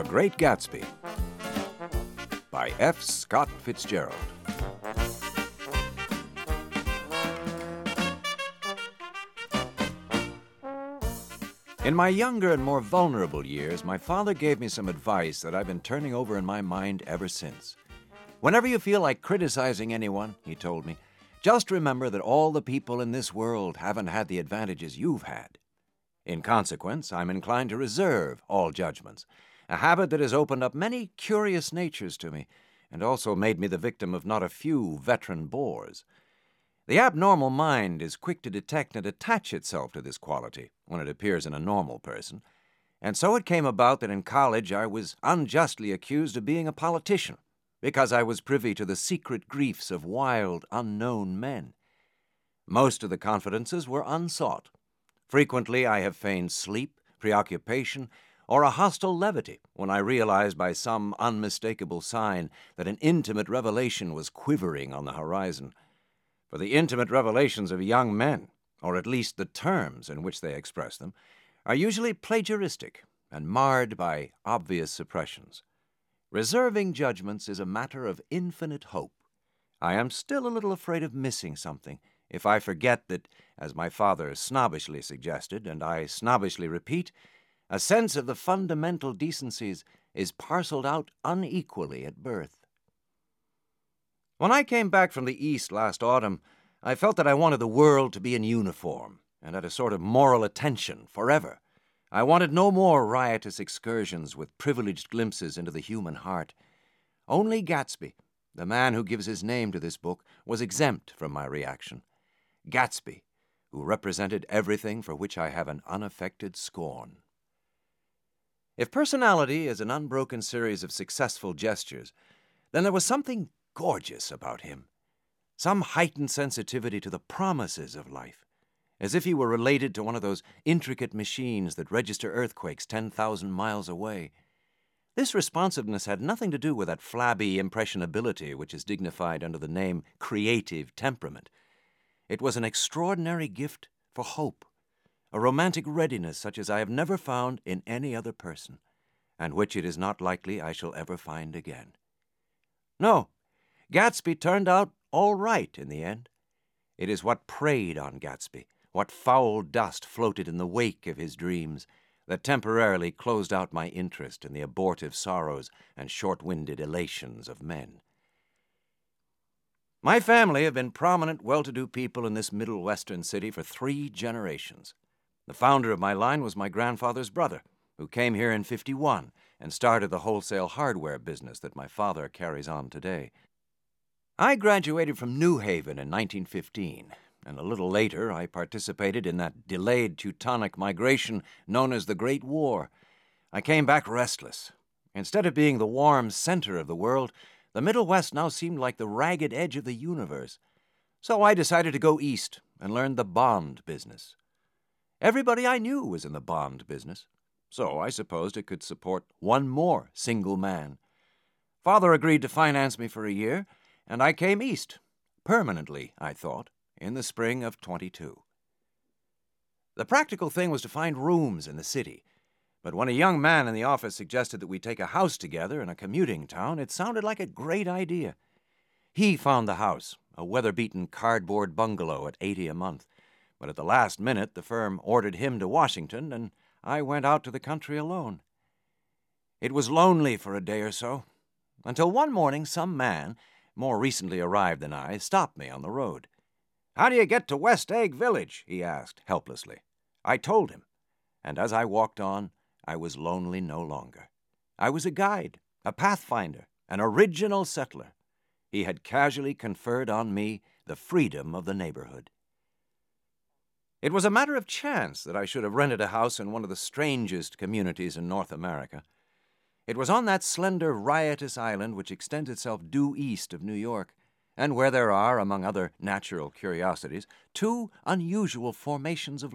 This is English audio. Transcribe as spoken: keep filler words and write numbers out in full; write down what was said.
Great Gatsby by F. Scott Fitzgerald. In my younger and more vulnerable years, my father gave me some advice that I've been turning over in my mind ever since. Whenever you feel like criticizing anyone, he told me, just remember that all the people in this world haven't had the advantages you've had. In consequence, I'm inclined to reserve all judgments, a habit that has opened up many curious natures to me and also made me the victim of not a few veteran bores. The abnormal mind is quick to detect and attach itself to this quality when it appears in a normal person, and so it came about that in college I was unjustly accused of being a politician because I was privy to the secret griefs of wild, unknown men. Most of the confidences were unsought. Frequently I have feigned sleep, preoccupation, or a hostile levity when I realized by some unmistakable sign that an intimate revelation was quivering on the horizon. For the intimate revelations of young men, or at least the terms in which they express them, are usually plagiaristic and marred by obvious suppressions. Reserving judgments is a matter of infinite hope. I am still a little afraid of missing something if I forget that, as my father snobbishly suggested, and I snobbishly repeat, a sense of the fundamental decencies is parceled out unequally at birth. When I came back from the East last autumn, I felt that I wanted the world to be in uniform and at a sort of moral attention forever. I wanted no more riotous excursions with privileged glimpses into the human heart. Only Gatsby, the man who gives his name to this book, was exempt from my reaction. Gatsby, who represented everything for which I have an unaffected scorn. If personality is an unbroken series of successful gestures, then there was something gorgeous about him, some heightened sensitivity to the promises of life, as if he were related to one of those intricate machines that register earthquakes ten thousand miles away. This responsiveness had nothing to do with that flabby impressionability which is dignified under the name creative temperament. It was an extraordinary gift for hope, a romantic readiness such as I have never found in any other person, and which it is not likely I shall ever find again. No, Gatsby turned out all right in the end. It is what preyed on Gatsby, what foul dust floated in the wake of his dreams, that temporarily closed out my interest in the abortive sorrows and short-winded elations of men. My family have been prominent, well-to-do people in this Middle Western city for three generations. The founder of my line was my grandfather's brother, who came here in fifty-one and started the wholesale hardware business that my father carries on today. I graduated from New Haven in nineteen fifteen, and a little later I participated in that delayed Teutonic migration known as the Great War. I came back restless. Instead of being the warm center of the world, the Middle West now seemed like the ragged edge of the universe. So I decided to go east and learn the bond business. Everybody I knew was in the bond business, so I supposed it could support one more single man. Father agreed to finance me for a year, and I came east, permanently, I thought, in the spring of twenty-two. The practical thing was to find rooms in the city, but when a young man in the office suggested that we take a house together in a commuting town, it sounded like a great idea. He found the house, a weather-beaten cardboard bungalow at eighty a month, but at the last minute the firm ordered him to Washington, and I went out to the country alone. It was lonely for a day or so, until one morning some man, more recently arrived than I, stopped me on the road. "How do you get to West Egg Village?" he asked helplessly. I told him, and as I walked on, I was lonely no longer. I was a guide, a pathfinder, an original settler. He had casually conferred on me the freedom of the neighborhood. It was a matter of chance that I should have rented a house in one of the strangest communities in North America. It was on that slender, riotous island which extends itself due east of New York, and where there are, among other natural curiosities, two unusual formations of